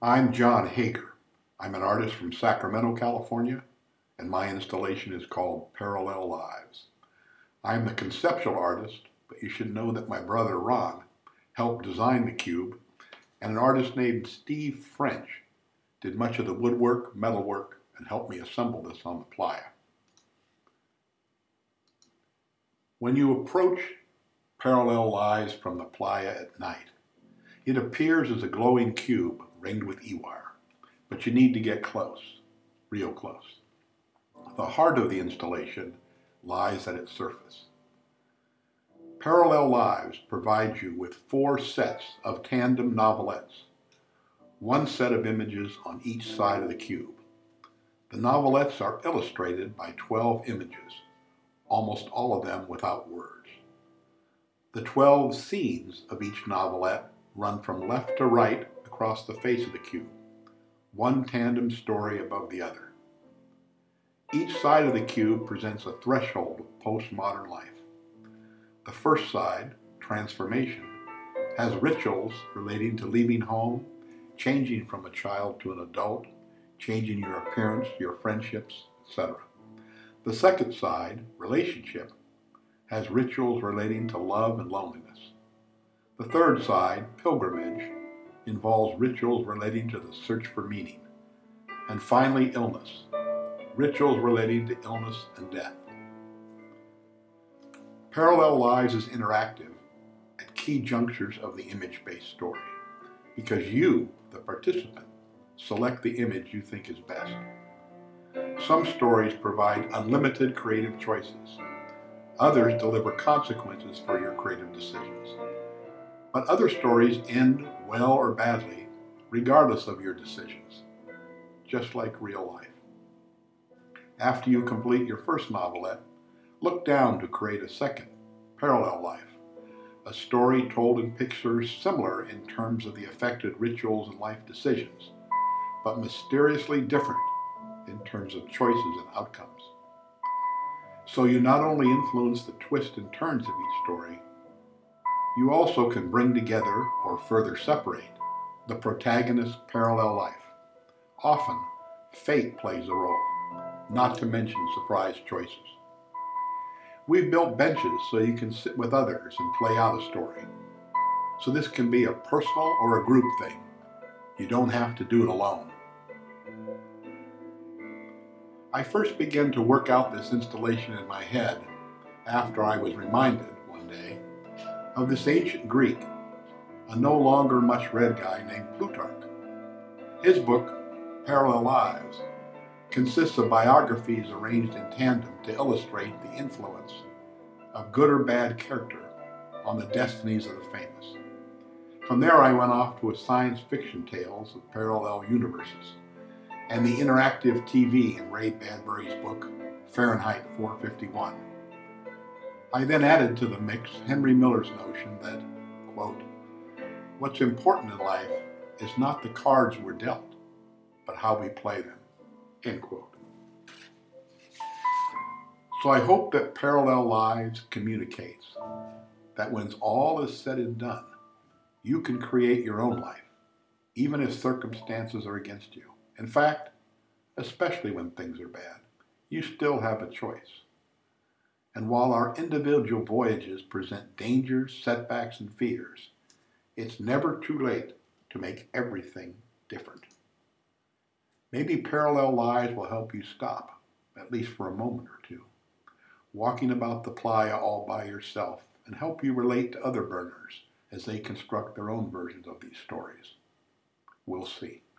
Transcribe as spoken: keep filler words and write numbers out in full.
I'm John Hager. I'm an artist from Sacramento, California, and my installation is called Parallel Lives. I'm the conceptual artist, but you should know that my brother Ron helped design the cube, and an artist named Steve French did much of the woodwork, metalwork, and helped me assemble this on the playa. When you approach Parallel Lives from the playa at night, it appears as a glowing cube ringed with e-wire, but you need to get close, real close. The heart of the installation lies at its surface. Parallel Lives provides you with four sets of tandem novelettes, one set of images on each side of the cube. The novelettes are illustrated by twelve images, almost all of them without words. The twelve scenes of each novelette run from left to right across the face of the cube, one tandem story above the other. Each side of the cube presents a threshold of postmodern life. The first side, transformation, has rituals relating to leaving home, changing from a child to an adult, changing your appearance, your friendships, et cetera. The second side, relationship, has rituals relating to love and loneliness. The third side, pilgrimage, involves rituals relating to the search for meaning. And finally, illness, rituals relating to illness and death. Parallel Lives is interactive at key junctures of the image-based story because you, the participant, select the image you think is best. Some stories provide unlimited creative choices. Others deliver consequences for your creative decisions. But other stories end well or badly, regardless of your decisions, just like real life. After you complete your first novelette, look down to create a second, Parallel Life, a story told in pictures similar in terms of the affected rituals and life decisions, but mysteriously different in terms of choices and outcomes. So you not only influence the twists and turns of each story, you also can bring together or further separate the protagonist's parallel life. Often, fate plays a role, not to mention surprise choices. We've built benches so you can sit with others and play out a story. So this can be a personal or a group thing. You don't have to do it alone. I first began to work out this installation in my head after I was reminded one day of this ancient Greek, a no longer much read guy named Plutarch. His book, Parallel Lives, consists of biographies arranged in tandem to illustrate the influence of good or bad character on the destinies of the famous. From there I went off to a science fiction tales of parallel universes and the interactive T V in Ray Bradbury's book, Fahrenheit four fifty-one. I then added to the mix Henry Miller's notion that, quote, what's important in life is not the cards we're dealt, but how we play them, end quote. So I hope that Parallel Lives communicates that when all is said and done, you can create your own life, even if circumstances are against you. In fact, especially when things are bad, you still have a choice. And while our individual voyages present dangers, setbacks, and fears, it's never too late to make everything different. Maybe Parallel Lives will help you stop, at least for a moment or two, walking about the playa all by yourself and help you relate to other burners as they construct their own versions of these stories. We'll see.